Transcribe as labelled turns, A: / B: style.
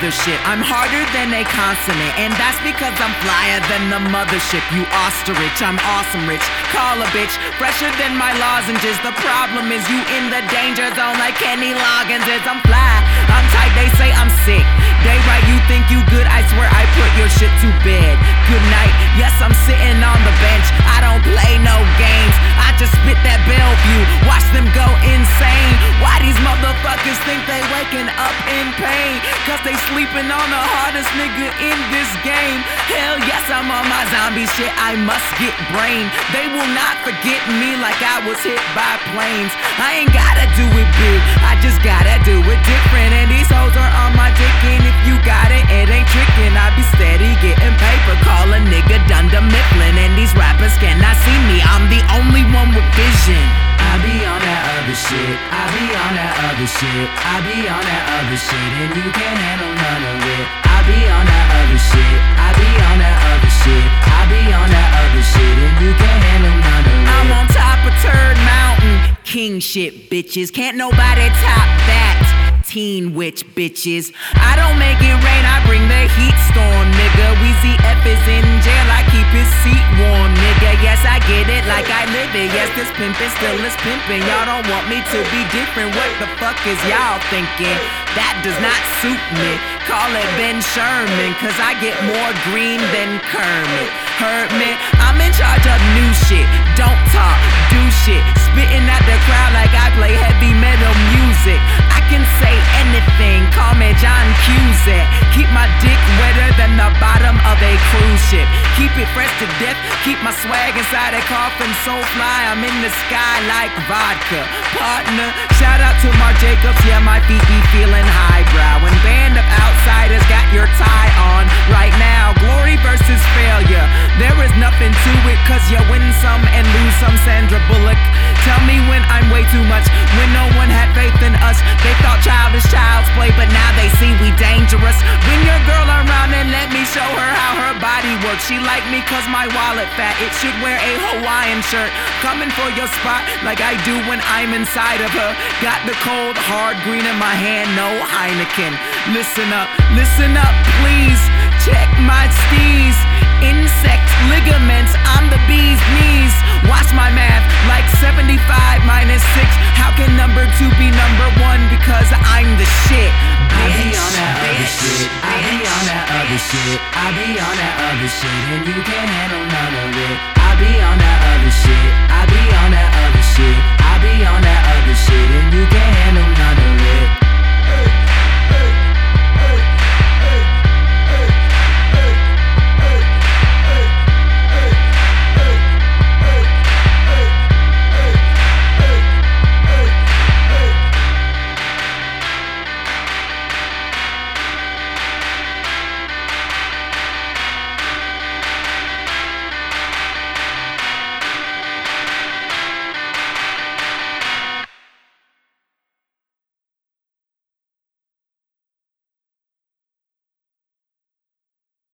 A: shit. I'm harder than a consonant, and that's because I'm flyer than the mothership. You ostrich, I'm awesome rich. Call a bitch, fresher than my lozenges. The problem is you in the danger zone like Kenny Loggins is. I'm fly, I'm tight, they say I'm sick. They right, you think you good, I swear I put your shit to bed. Good night, yes I'm sitting on the bench. I don't play no games, I just spit that Bellevue. Watch them go insane. Why these motherfuckers think they waking up in pain? Cause they sleeping on the hardest nigga in this game. Hell yes, I'm on my zombie shit, I must get brain. They will not forget me like I was hit by planes. I ain't gotta do it big, I just gotta do it different. And these hoes are on my dick, and if you got it, it ain't trickin'. I be steady getting paper, call a nigga Dunder Mifflin. And these rappers cannot see me, I'm the only one with vision. I be on that other shit, I be on that other shit, I be on that other shit, and you can't handle none of it. I be on that other shit, I be on that other shit, I be on that other shit, and you can't handle none of it. I'm on top of Turd Mountain, king shit bitches, can't nobody top that. Teen witch bitches, I don't make it rain, I bring the heat storm, nigga. Weezy F is in jail, I keep his seat warm, nigga. Yes, I get it like I live it. Yes, this pimpin' still is pimpin'. Y'all don't want me to be different. What the fuck is y'all thinking? That does not suit me. Call it Ben Sherman, cause I get more green than Kermit. Heard me? I'm in charge of new shit. Don't talk, do shit. Spitting at the crowd like I play heavy metal music. I can say anything, call me John Cusack. Keep my dick wetter than the bottom of a cruise ship. Keep it fresh to death, keep my swag inside a coffin so fly. I'm in the sky like vodka. Partner, shout out to Marc Jacobs, yeah my feet be feeling highbrow. And band of outsiders got your tie on right now. Glory versus failure, there is nothing to it, cause you win some and lose some. Sandra Bullock, tell me when I'm way too much, when no one had faith in us. They thought childish child's play, but now they see we dangerous. Bring your girl around and let me show her how her body works. She like me cause my wallet fat, it should wear a Hawaiian shirt. Coming for your spot like I do when I'm inside of her. Got the cold hard green in my hand, no Heineken. Listen up, please. Check my steez. Insect ligaments on the bee's knees. Watch my math, like 75 minus 6. How can number 2 be number 1? Because I'm the shit. I be on that other shit, I be on that other shit, I be on that other shit, and you can't handle none of it. I be on